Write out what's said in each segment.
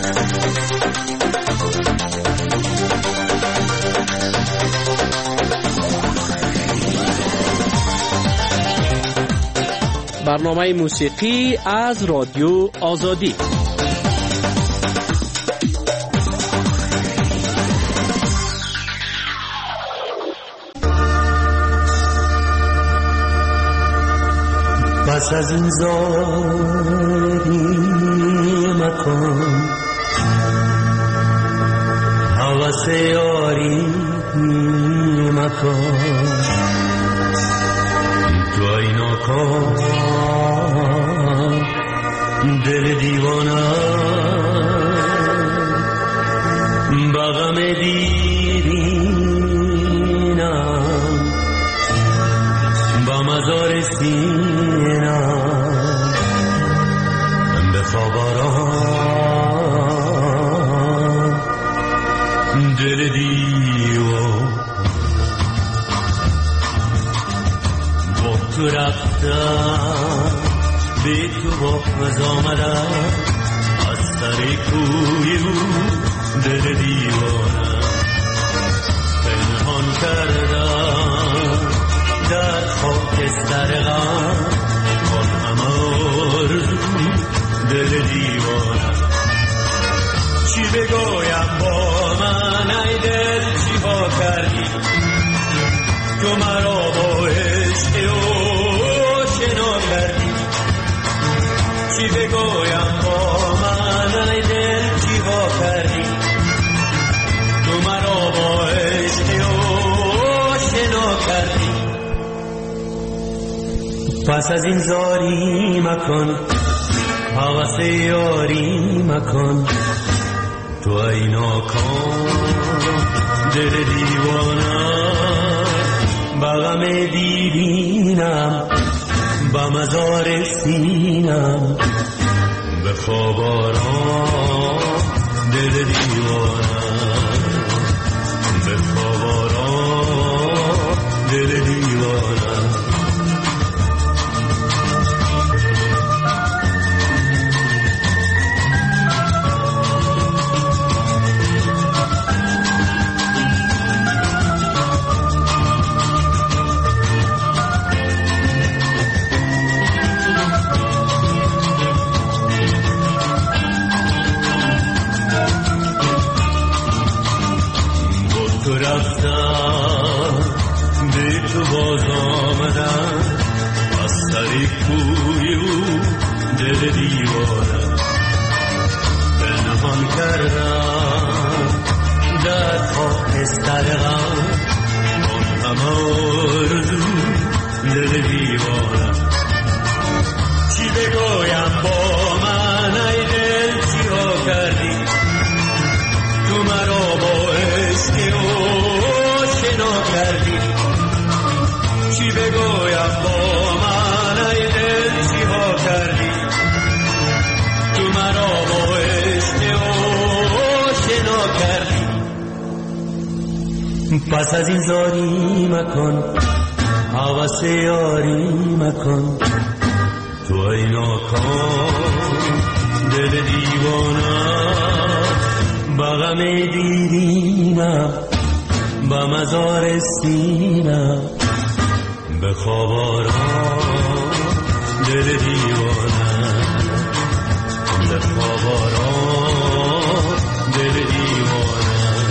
برنامه موسیقی از رادیو آزادی. پس از این زاری مکن، هوس یاری مکن، تو اینا کن دل دیوانه بغم دیرینم با مزار سینم بخوابارم دل دیوان با تو رفتم به تو باز آمدم از سر کوی او دل دیوانم پنهان کردم در خاکستر غم آن همه آرزو دل دیوانم چی بگویم با من ای دل چی ها کردی تو مرا با عشق او شنا کردی چی بگویم با من ای دل چی ها کردی تو مرا با عشق او شنا کردی پس از این زاری مکن هوس یاری مکن تو ای ناکام دل دیوانه بغم دیرینم با مزار سینم به خواب آرام دل دیوانه به خواب آرام دل دیوانه پس از این زاری مکن هوس یاری مکن تو ای ناکام دل دیوانه بغم دیرینم با مزار سینم به خواب آرام دل دیوانه به خواب آرام دل دیوانه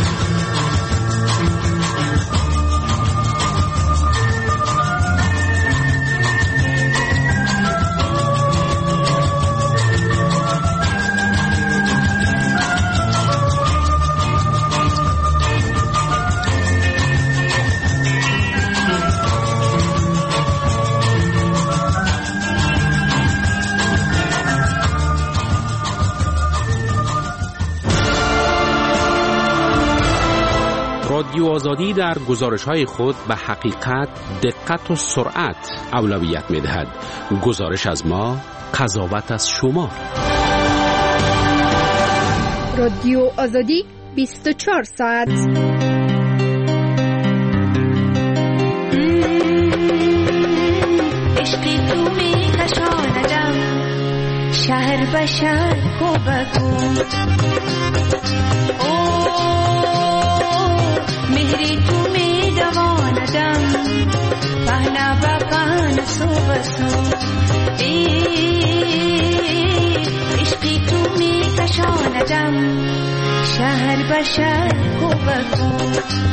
رادیو آزادی در گزارش‌های خود به حقیقت، دقت و سرعت اولویت می‌دهد. گزارش از ما، قضاوت از شما. رادیو آزادی 24 ساعت. عشقی تو می‌کشاندم، شهر شهر به شهر کو بگو مهری تو می دواندم پهنا با پهن سو بسو عشقی تو می کشاندم شهر به شهر کو بگو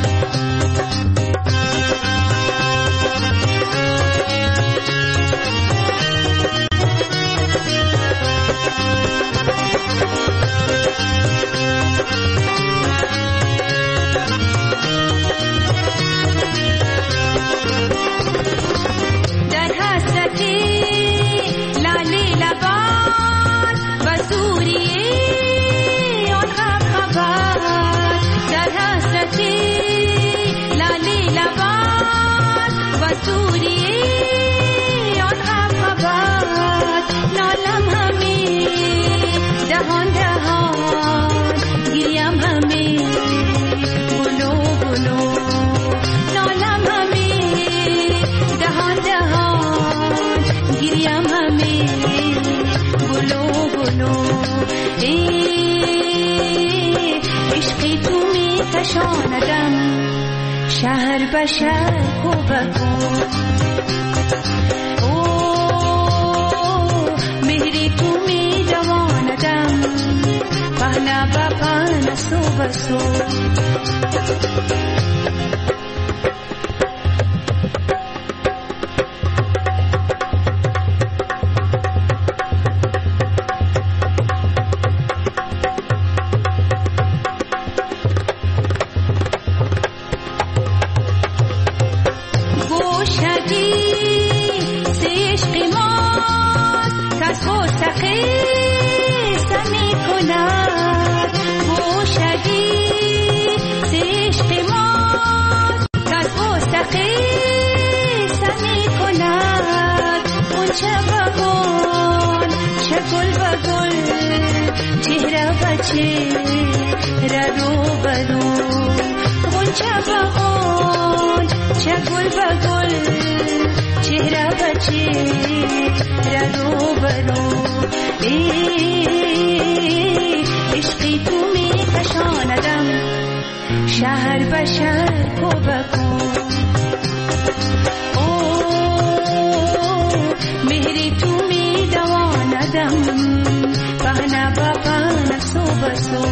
شهر به شهر کو بگو مهری تو می دواندم پهنا با پهن سو بسو شهر به شهر کو بگو مهری تو می دواندم پهنا با پهن سو بسو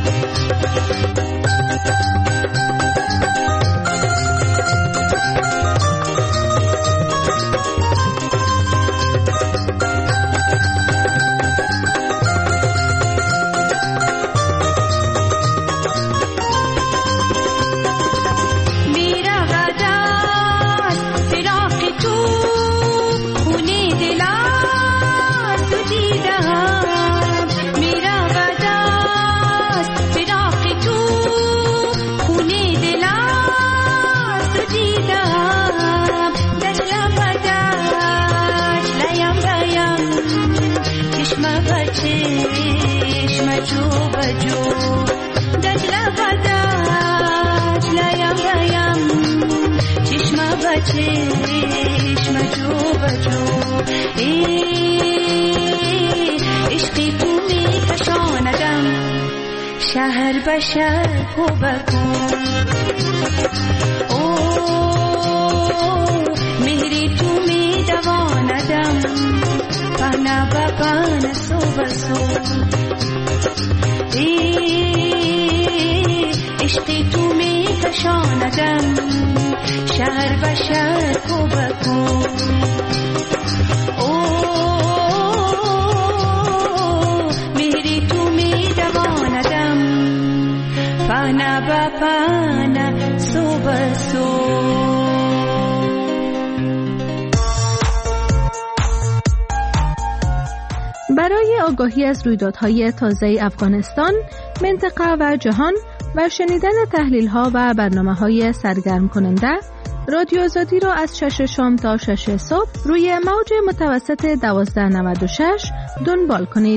چشم جو بجو عشقی تو می کشاندم شهر به شهر کو بگو مهری تو می دواندم پهنا با پهن سو بسو عشقی تو می کشاندم شهر به شهر کو بگو مهری تو می دواندم پهنا با پهن سو بسو برای آگاهی از رویدادهای تازه افغانستان، منطقه و جهان و شنیدن تحلیل‌ها و برنامه‌های سرگرم کننده، رادیو آزادی را از 6 شام تا 6 صبح روی موج متوسط 1296 دنبال کنید.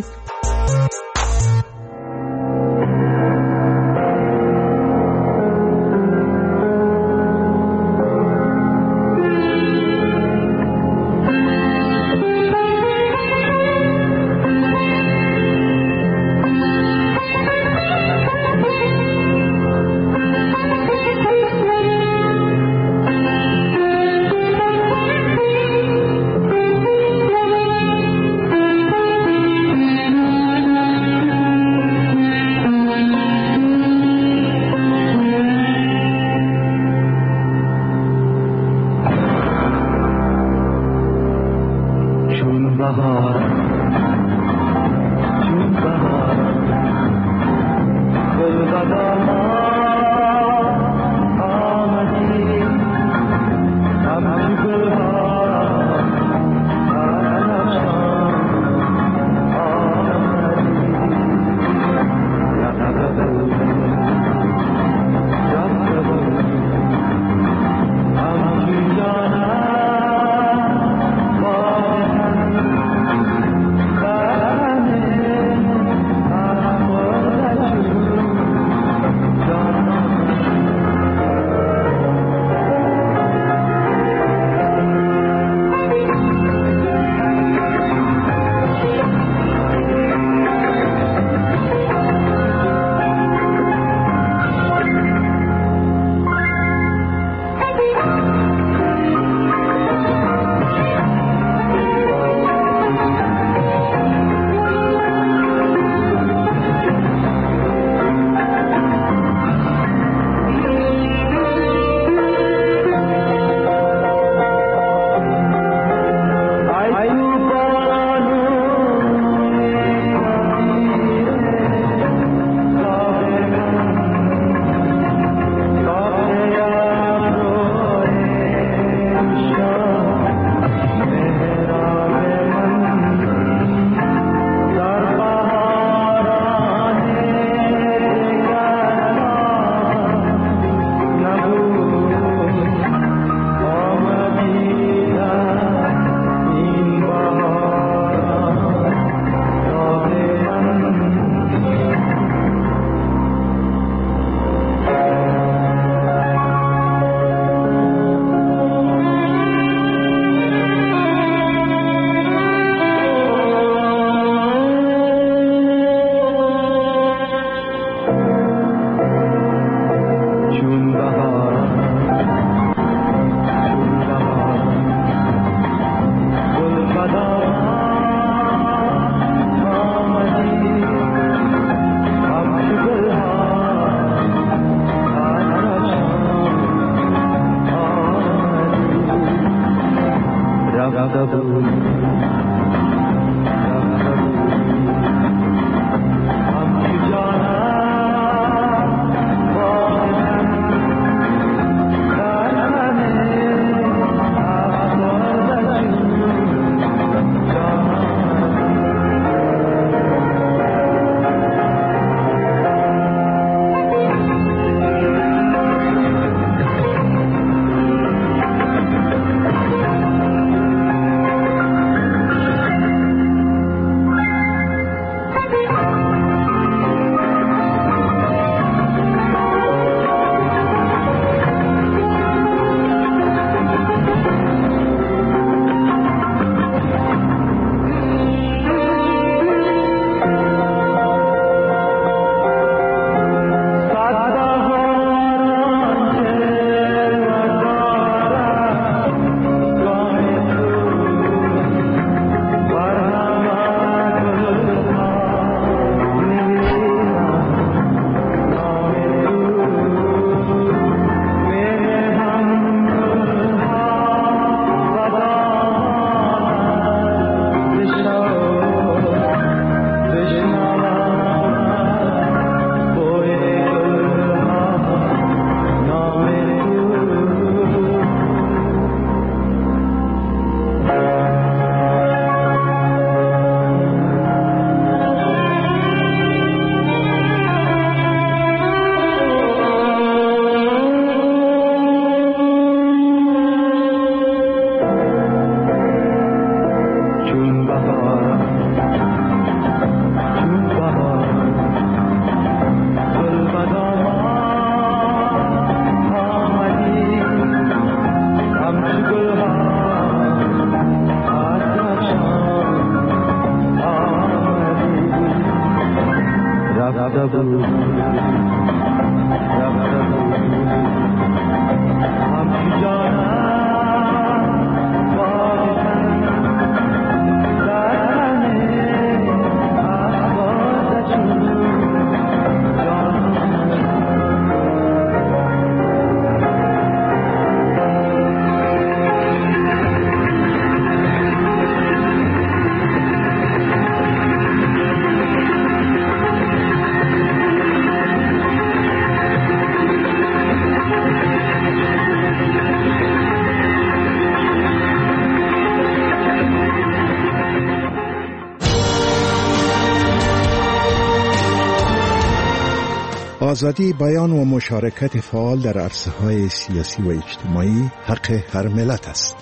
آزادی بیان و مشارکت فعال در عرصه‌های سیاسی و اجتماعی حق هر ملت است.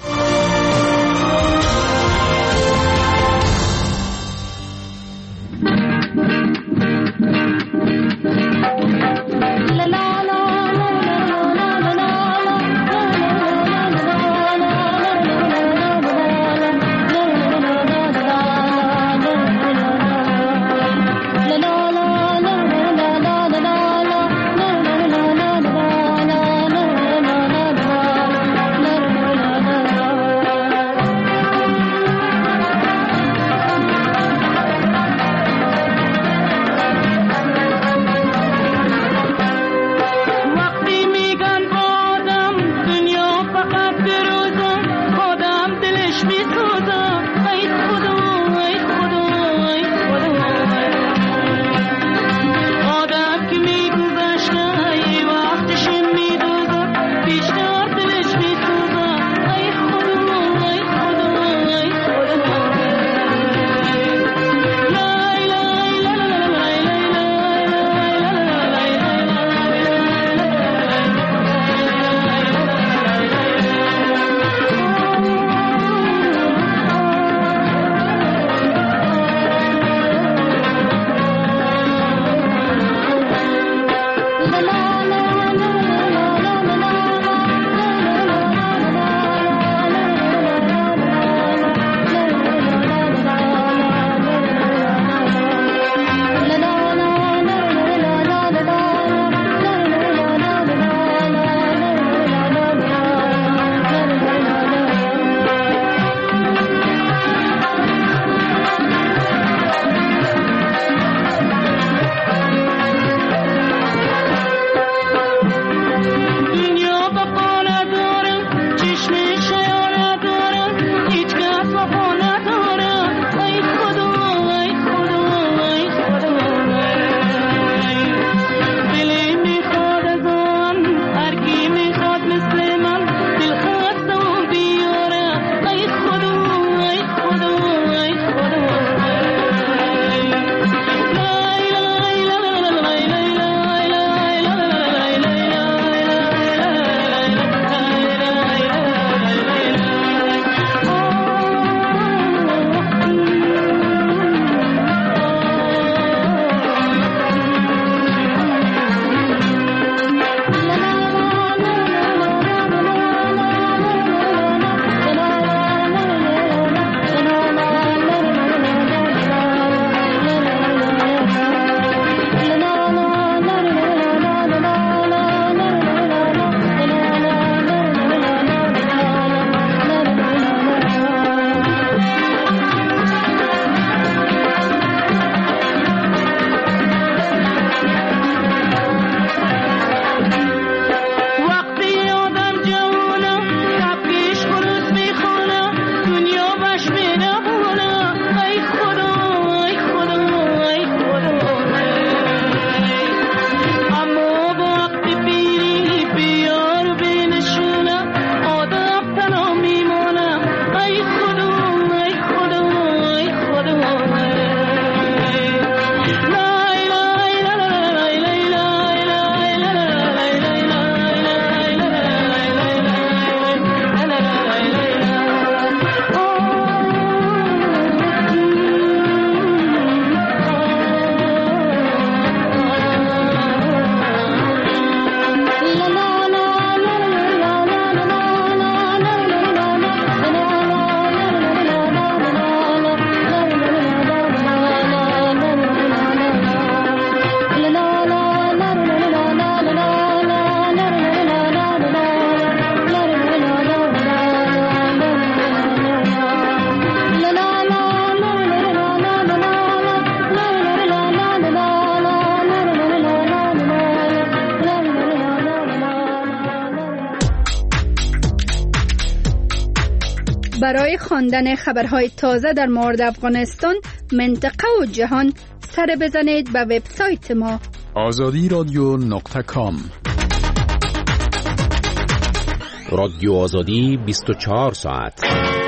برای خواندن خبرهای تازه در مورد افغانستان، منطقه و جهان سر بزنید به وبسایت ما azadiradyo.com. رادیو آزادی 24 ساعت.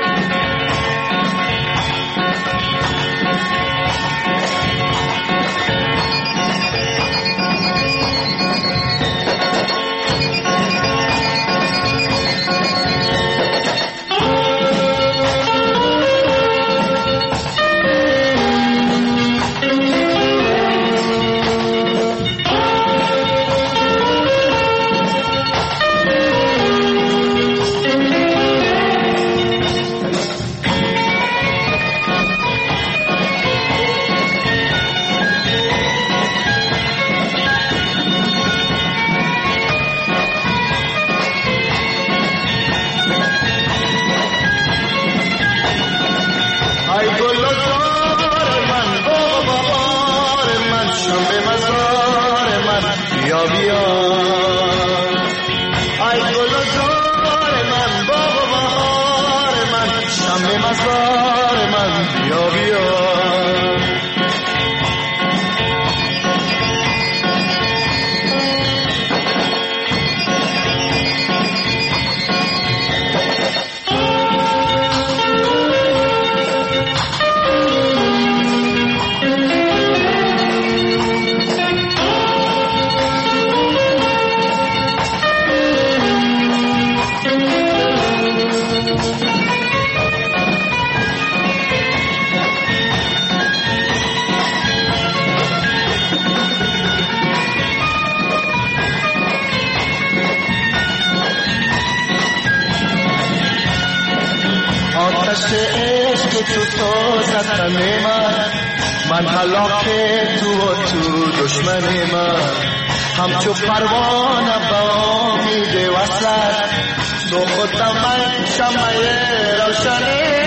من هلاک تو و تو دشمن من، همچو پروانه با امید وصلت، تو خودم من شمع روشن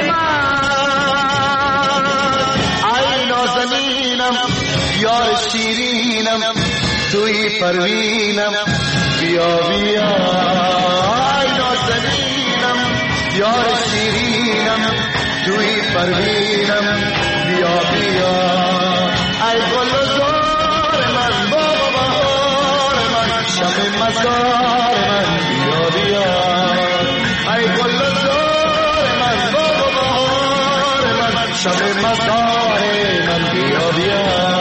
من. ای نازنینم یار شیرینم، توی پروینم بیا بیا. ای نازنینم یار شیرینم، توی پروینم بیا بیا. ای گل و زار من بابا بهار من، شب مزار من بیا بیا. ای گل و زار من بابا بهار من، شب مزار من بیا بیا.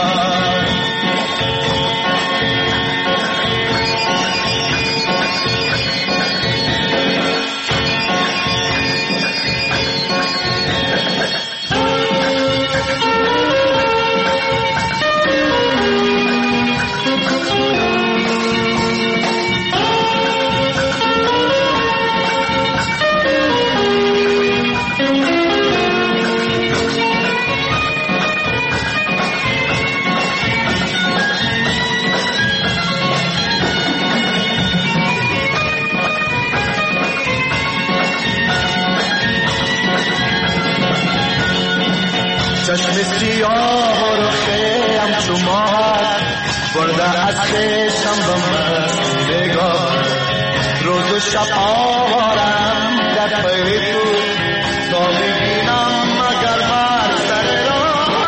چشم سیاه و رخیم چوماد برده از خشم به من نگاه. روز و شب آوارم در پی تو، تا ببینم مگر بر سر راه.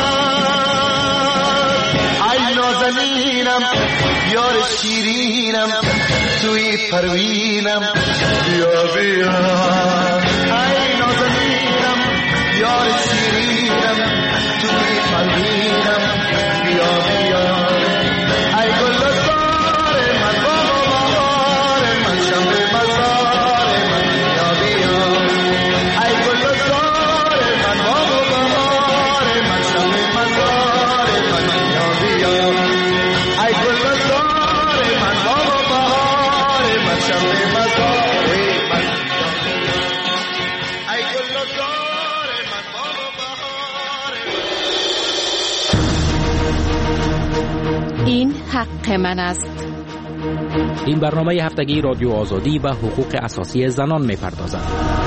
ای نازنینم یار شیرینم، توی پروینم بیا بیا. ای نازنینم یار شیرینم، توی پروینم بیا بیا. ای گل و زار من بابا بهار من، شب مزار من بیا بیا. ای گل و زار من بابا بهار من، شب مزار من بیا بیا. ای گل و زار من بابا بهار من، شب مزار من بیا بیا. ای گل و زار من بابا بهار. این حق من است. این برنامه هفتگی رادیو آزادی و حقوق اساسی زنان می‌پردازد.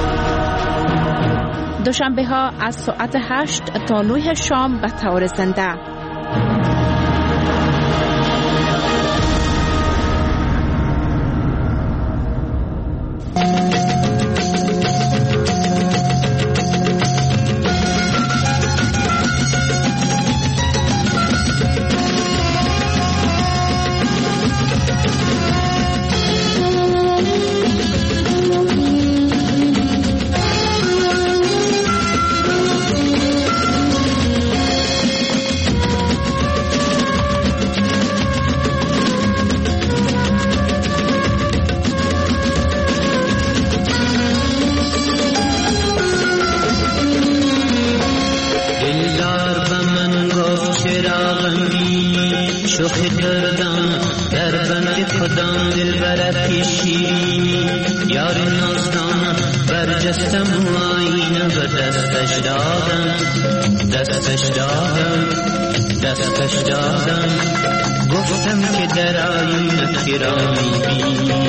دوشنبه ها از ساعت 8 تا 9 شام به طور زنده. دان در بند کدام دل برد شیرینی یار نازدان برجستم آینه و دستش دادم گفتم که در آینه کرا میبینی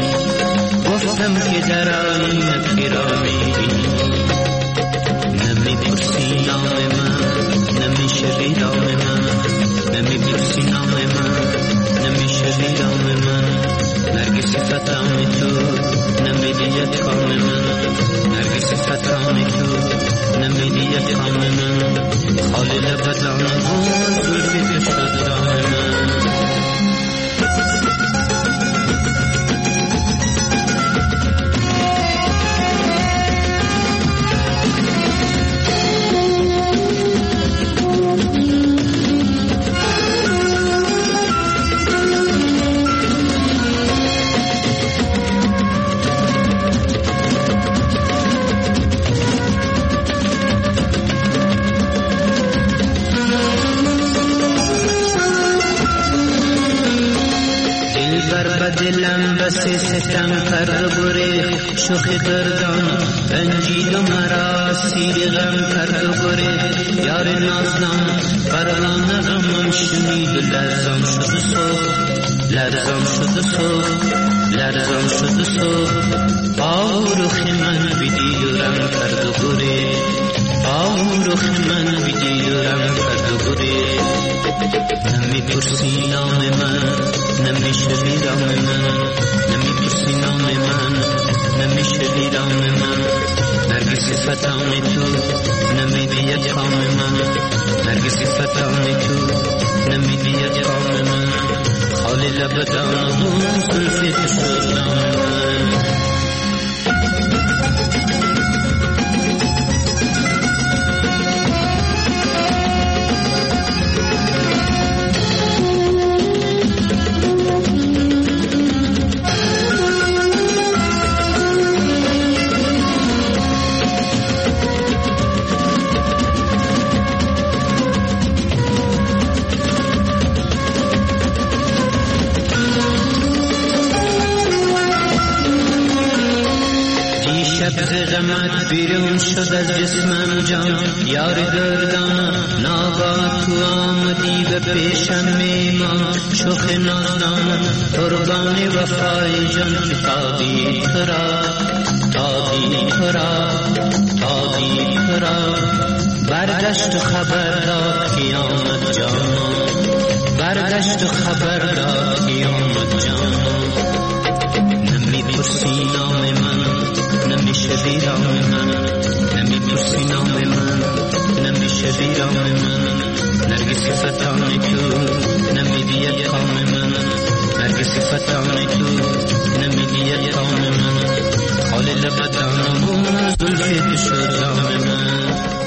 نمیپرسی نام من نمیشه بیرام من نمیپرسی نام من نمیشه بیرام من نرگس فتام تو نمیدید کام من نرگس فتام تو نمیدید کام من خالی لبدان زلفی که شد دام من دلم بس ستم کرد بره شوخ دردان رنجید و مرا سیر غم کرد بره یار نازنم پروانه غمم شنید لرزان شد صبح آروخ من بدیورم کرد بره نمیپرسی نام من نمیشه بیرام من نمیپرسی نام من نمیشه بیرام من نرگس فتام تو نمیدید کام من نرگس فتام تو نمیدید کام من خالی لبدان زلفی که شد نام من غمت بیرون شد از جسمم جان یار دردان ناگاه تو آمدی به پیشم میمان شوخ نازدان قربان وفای جان که تادی ترا برگشت و خبر داد که آمد جان نمیپرسی نام من نمیشه بیرام من نمیپرسی نام من نمیشه بیرام من نرگس فتان تو نمیدید کام من نرگس فتان تو نمیدید کام من حال لبدان زلفی که شد دام من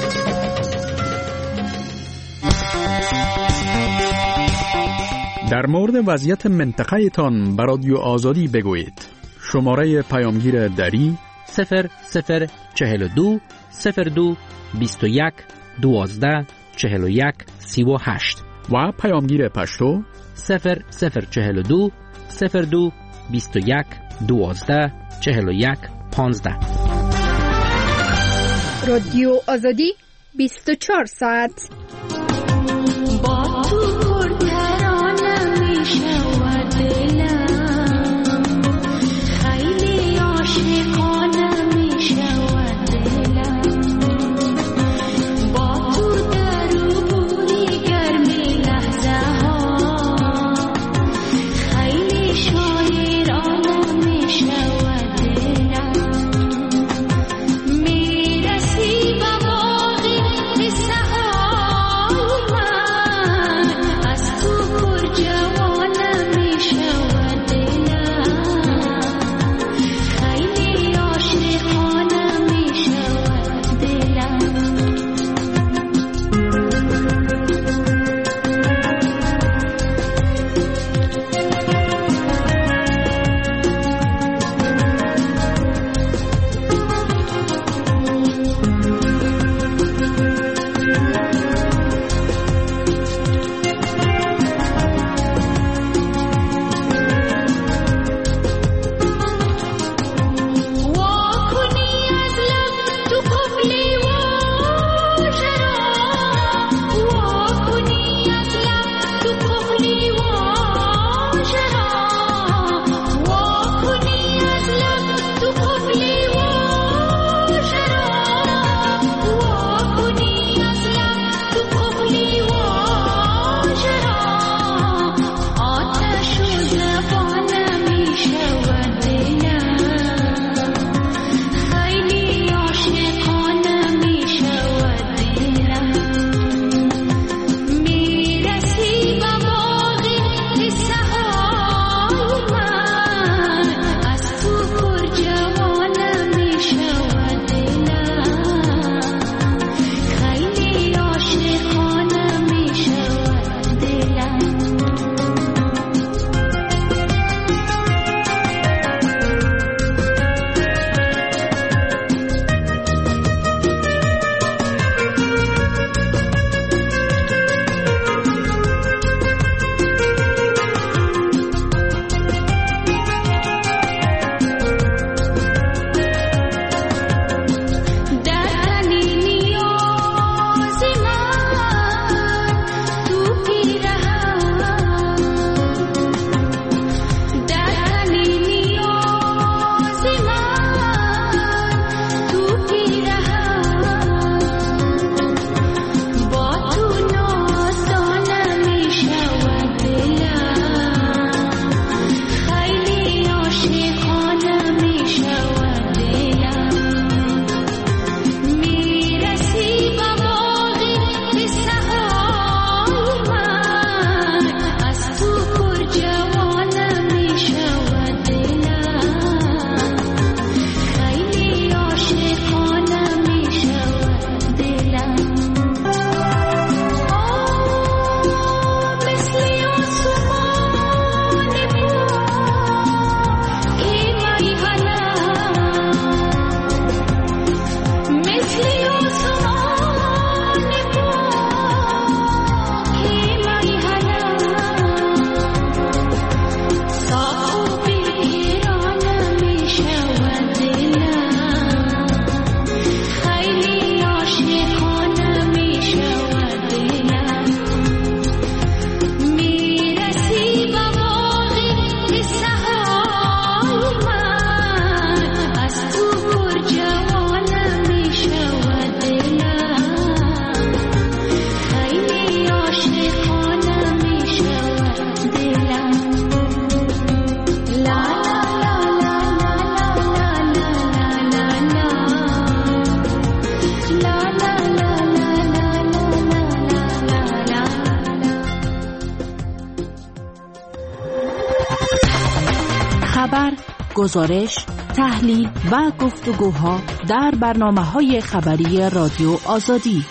در مورد وضعیت منطقه تان بر رادیو آزادی بگویید. شماره پیامگیر دری 0042 02 21 12 41 38 و پیامگیر پشتو 0042 02 21 12 41 15. رادیو آزادی 24 ساعت با تو پرترانه میشود دلم خیلی عاشقانه میشود دلم با تو در و بوی گرمی لحظه ها خیلی شاعرانه میشود دلم میرسی به باغ سحر خبر، گزارش، تحلیل و گفتگوها در برنامه‌های خبری رادیو آزادی.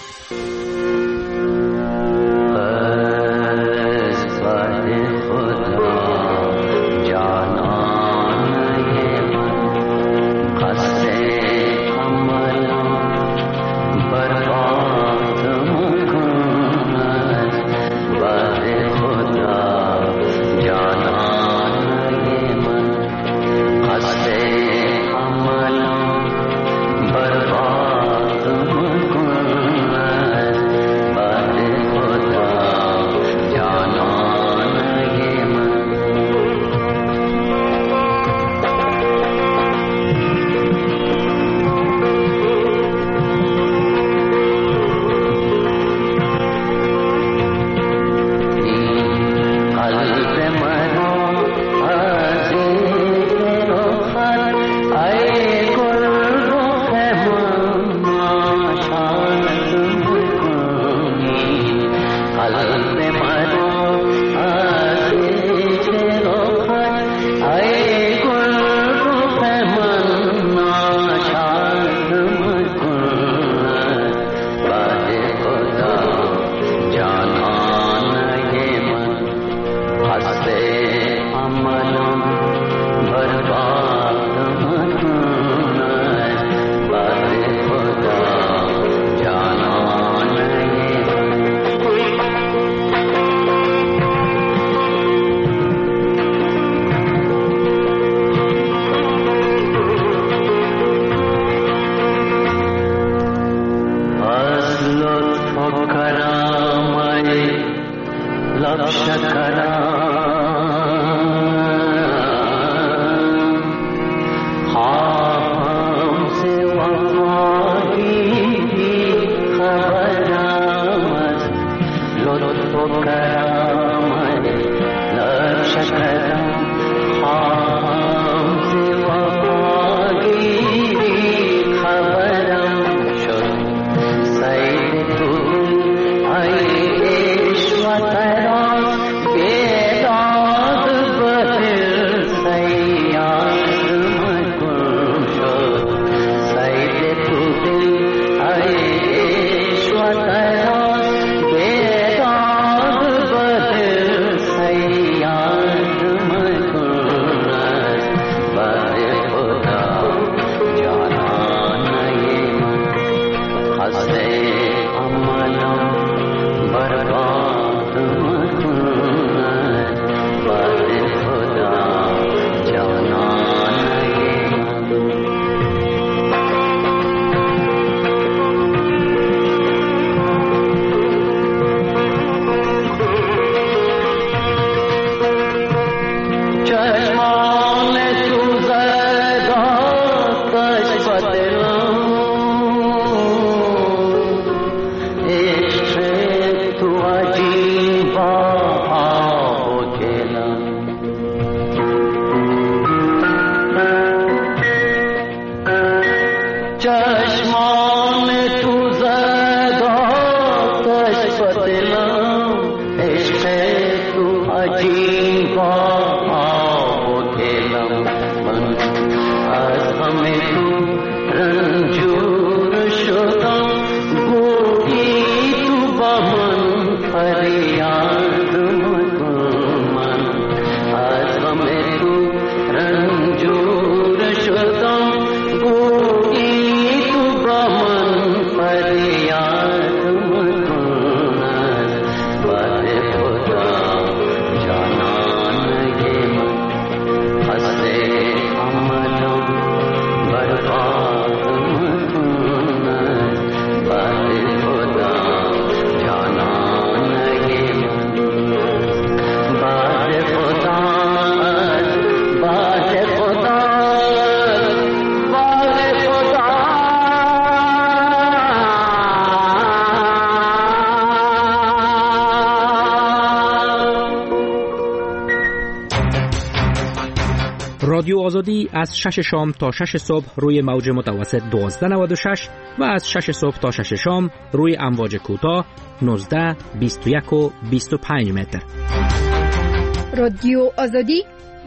رادیو آزادی از 6 شام تا 6 صبح روی موج متوسط 1296 و از 6 صبح تا 6 شام روی امواج کوتاه 19، 21 و 25 متر. رادیو آزادی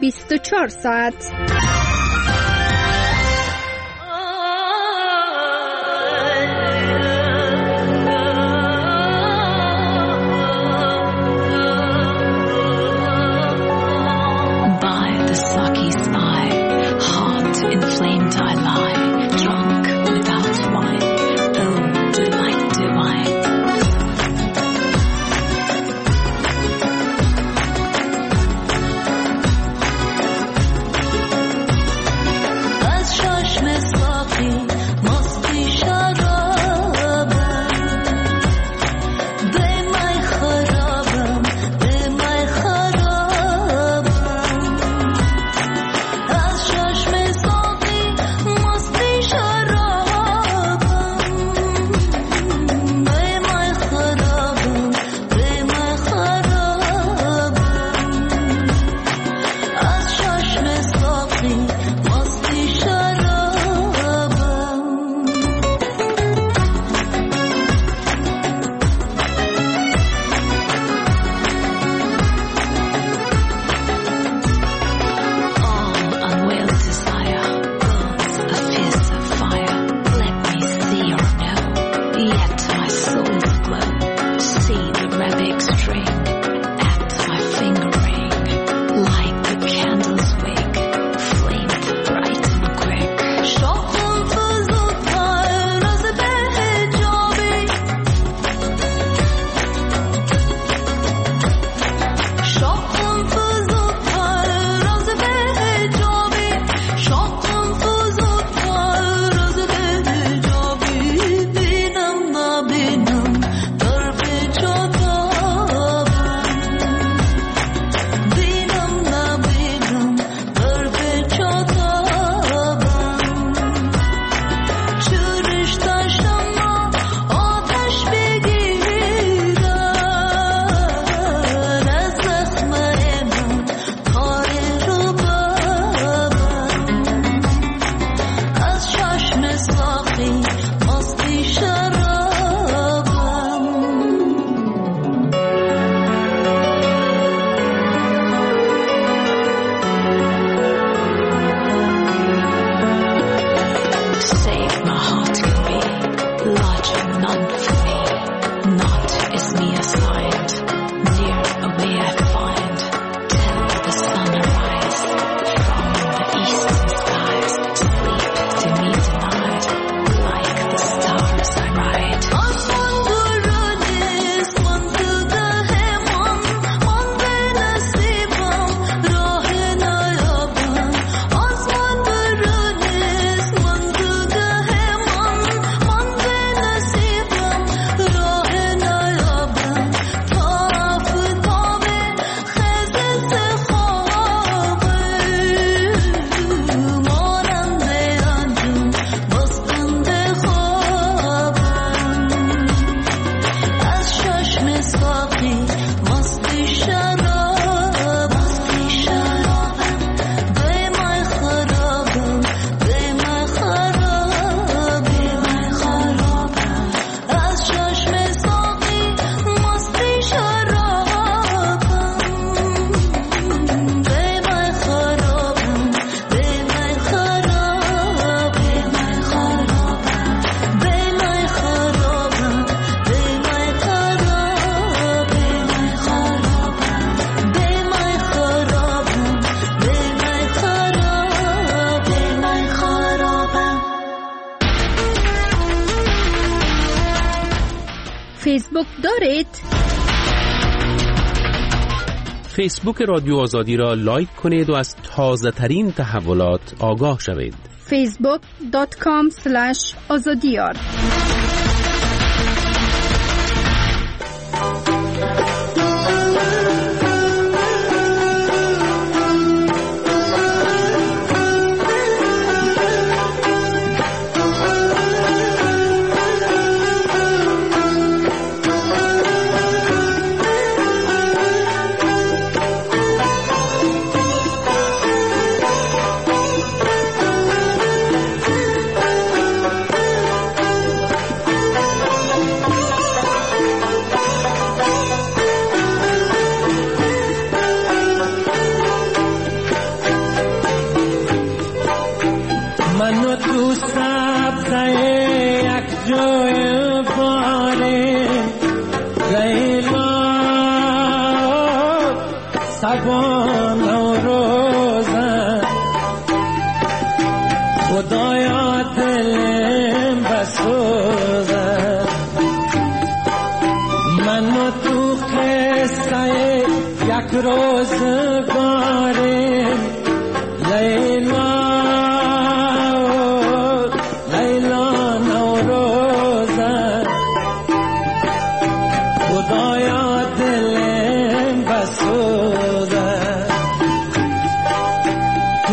24 ساعت. فیسبوک دارید؟ فیسبوک رادیو آزادی را لایک کنید و از تازه ترین تحولات آگاه شوید. facebook.com/azadiyar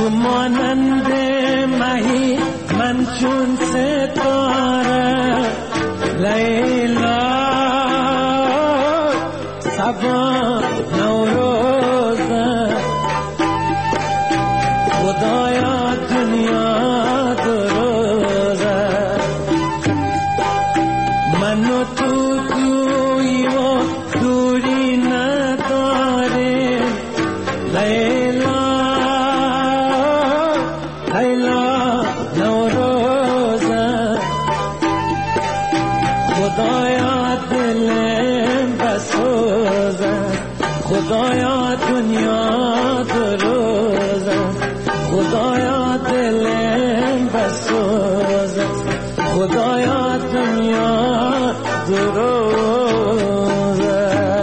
تو مانند ماهی من چون ستاره لیلا صبا نوروز خدایا دنیا دروزه منو تو توی و دوری نداره لیلا لیلا نوروزه خدایا دلم بسوزه خدایا دنیا دروزه خدایا دلم بسوزه خدایا دنیا دروزه.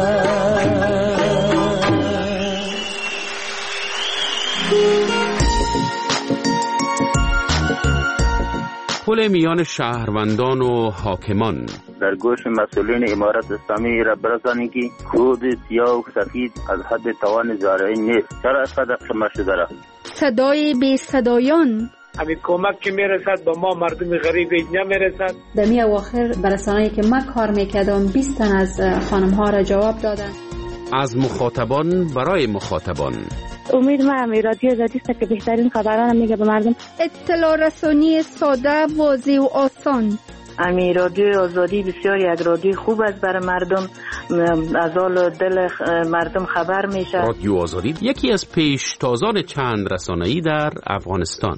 پل میان شهروندان و حاکمان. در گوش مسئولین امارت اسلامی را برسانید که کود سیاه و سفید از حد توان زارعین نیست. چرا اسقدر شما شده را؟ صدای بی صدایان. همین کمک که میرسد به ما مردم غریب نمیرسد. دمی اواخر برسانه‌ای که ما کار میکردم 20 تن از خانم ها را جواب دادن. از مخاطبان برای مخاطبان. امید ما هم رادیو آزادی است که بهترین خبران میگه به مردم. اطلاع رسانی ساده، واضح و آسان. امی رادیو آزادی بسیار یک رادیو خوب است برای مردم، از حال دل مردم خبر میشه. رادیو آزادی یکی از پیشتازان چند رسانه‌ای در افغانستان.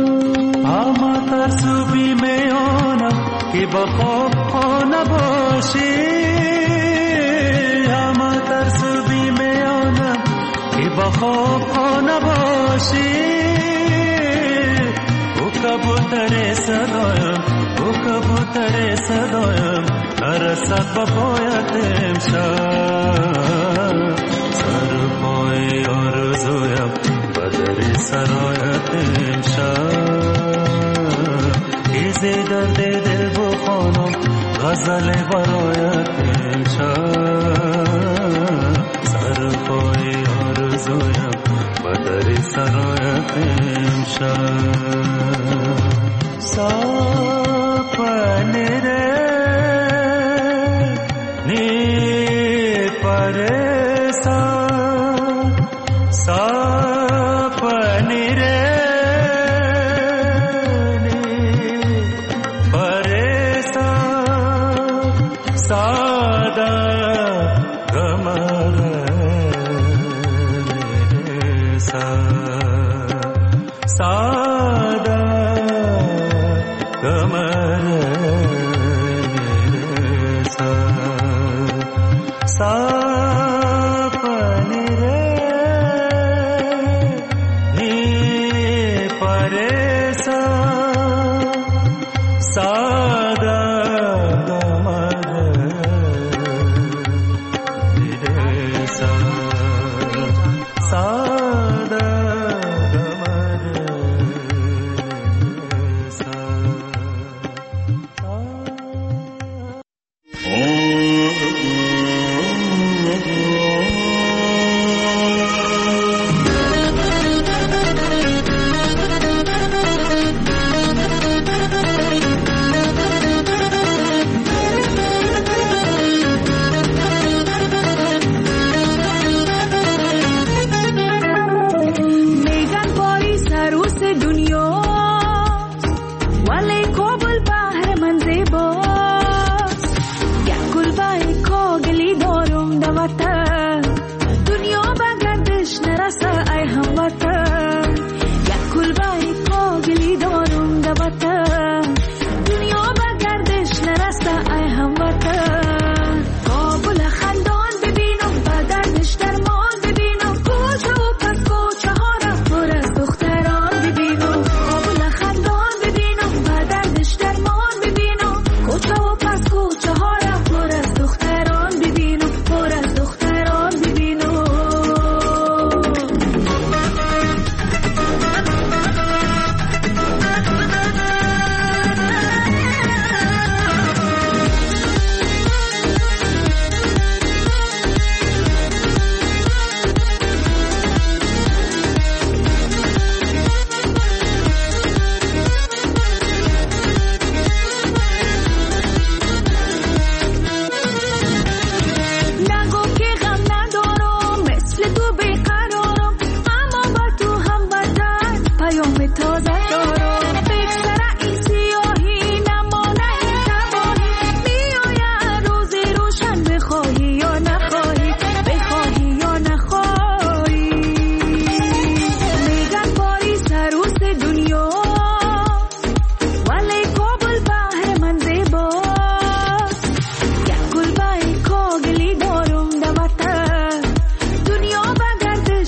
که با خواب ها نباشی، همه ترس و بیمیانم که با خواب ها نباشی. او کبوتر صدایم، او کبوتر صدایم، نرسد با پایت امشب. سر پای آرزویم بدر سرایت امشب. ایزی درد دل بخوانم غزل برایت امشب. سر پای آرزویم بدر سرایت امشب. سپنی ره نی پرسان، سپنی ره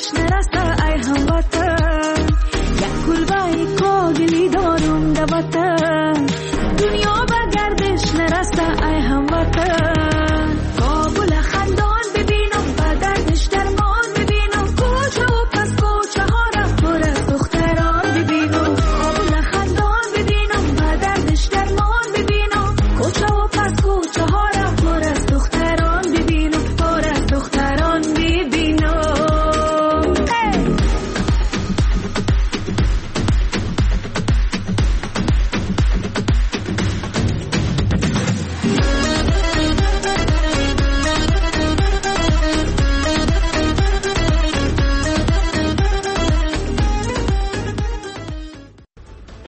وطن